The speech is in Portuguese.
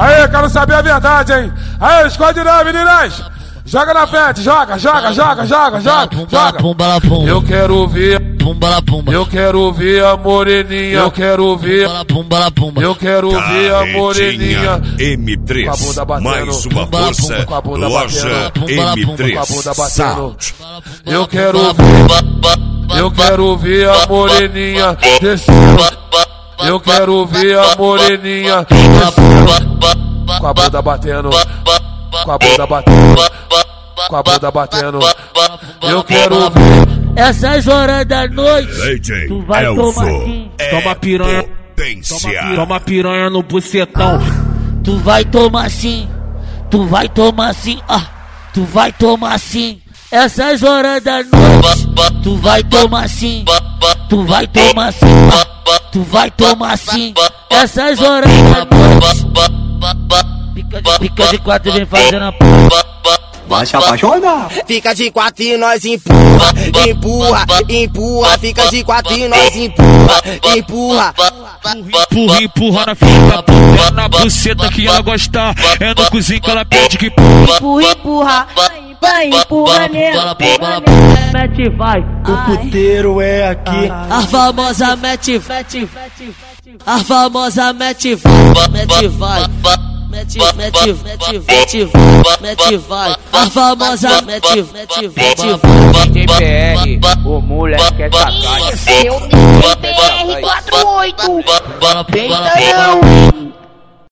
Aí, quero saber a verdade, hein? Aí, esconde não, meninas. Joga na frente, joga. Eu quero ver, eu quero ver a moreninha, eu quero ver a moreninha. M3, com a bunda batendo, mais uma força, com a bunda loja batendo, com a bunda M3 batendo. Sound. Eu quero ver a moreninha descendo. Eu quero ver a moreninha descendo. Com a bunda batendo, com a bunda batendo, com a bunda batendo. Eu quero ver. Essas horas da noite, tu vai tomar sim. Toma piranha, toma piranha no bucetão. Tu vai tomar sim, tu vai tomar sim, tu vai tomar sim. Essas horas da noite, tu vai tomar sim, tu vai tomar sim, tu vai tomar sim. Essas horas da noite, fica de quatro e vem fazendo a porra. Vai se apaixonar. Fica de quatro e nós empurra, fica de quatro e nós empurra. Empurra na filha da puta, é na buceta que ela gosta, é no cozinho que ela pede que empurra, vai empurra nela, mete vai, o puteiro é aqui. A famosa mete vai, mete vai, a famosa mete vai. TPR, o moleque é sacana. Eu tenho TPR 48, tenta não.